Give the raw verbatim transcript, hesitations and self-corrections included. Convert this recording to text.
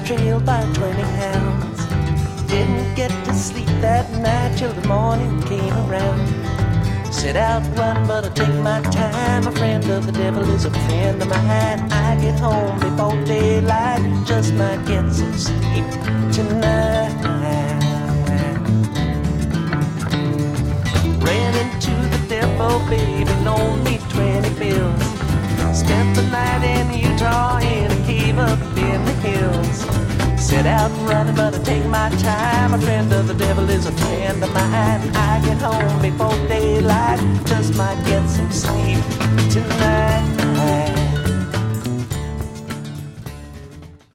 trailed by twenty hounds. Didn't get to sleep that night till the morning came around. Set out to run, but I take my time. A friend of the devil is a friend of mine. I get home before daylight, just might get some sleep tonight. Ran into the devil, baby, loaned me twenty bills. Spent the night in Utah in a cave up in the hills. Set out running, but I take my time. A friend of the devil is a friend of mine. I get home before daylight, just might get some sleep